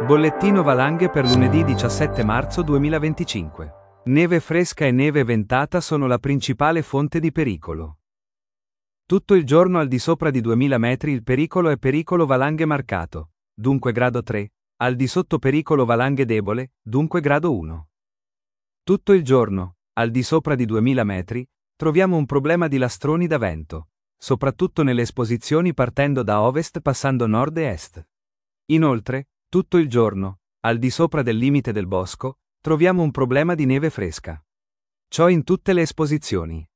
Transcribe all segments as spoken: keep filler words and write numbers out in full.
Bollettino valanghe per lunedì diciassette marzo duemilaventicinque. Neve fresca e neve ventata sono la principale fonte di pericolo. Tutto il giorno al di sopra di duemila metri il pericolo è pericolo valanghe marcato, dunque grado tre, al di sotto pericolo valanghe debole, dunque grado uno. Tutto il giorno, al di sopra di duemila metri, troviamo un problema di lastroni da vento, soprattutto nelle esposizioni partendo da ovest passando nord e est. Inoltre, tutto il giorno, al di sopra del limite del bosco, troviamo un problema di neve fresca. Ciò in tutte le esposizioni.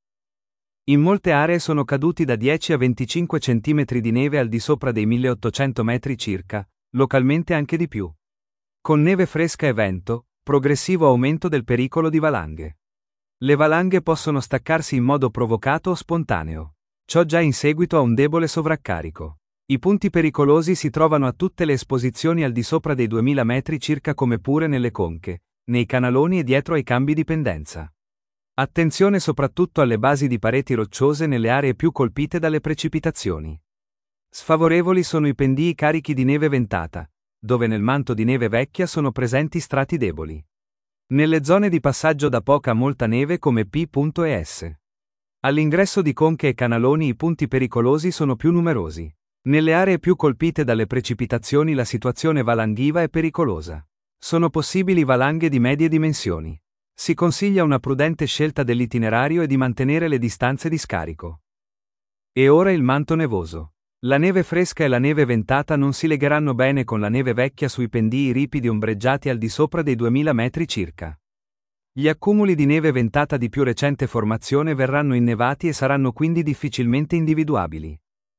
In molte aree sono caduti da dieci a venticinque centimetri di neve al di sopra dei milleottocento metri circa, localmente anche di più. Con neve fresca e vento, progressivo aumento del pericolo di valanghe. Le valanghe possono staccarsi in modo provocato o spontaneo. Ciò già in seguito a un debole sovraccarico. I punti pericolosi si trovano a tutte le esposizioni al di sopra dei duemila metri circa come pure nelle conche, nei canaloni e dietro ai cambi di pendenza. Attenzione soprattutto alle basi di pareti rocciose nelle aree più colpite dalle precipitazioni. Sfavorevoli sono i pendii carichi di neve ventata, dove nel manto di neve vecchia sono presenti strati deboli. Nelle zone di passaggio da poca a molta neve come P e S. All'ingresso di conche e canaloni i punti pericolosi sono più numerosi. Nelle aree più colpite dalle precipitazioni la situazione valanghiva è pericolosa. Sono possibili valanghe di medie dimensioni. Si consiglia una prudente scelta dell'itinerario e di mantenere le distanze di scarico. E ora il manto nevoso. La neve fresca e la neve ventata non si legheranno bene con la neve vecchia sui pendii ripidi ombreggiati al di sopra dei duemila metri circa. Gli accumuli di neve ventata di più recente formazione verranno innevati e saranno quindi difficilmente individuabili.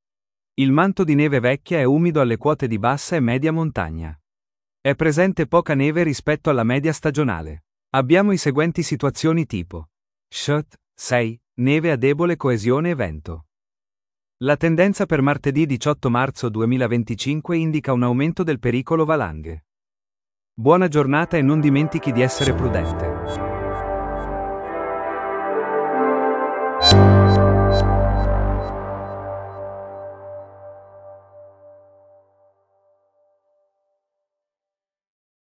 Il manto di neve vecchia è umido alle quote di bassa e media montagna. È presente poca neve rispetto alla media stagionale. Abbiamo i seguenti situazioni tipo. S H T sei, neve a debole coesione e vento. La tendenza per martedì diciotto marzo duemilaventicinque indica un aumento del pericolo valanghe. Buona giornata e non dimentichi di essere prudente.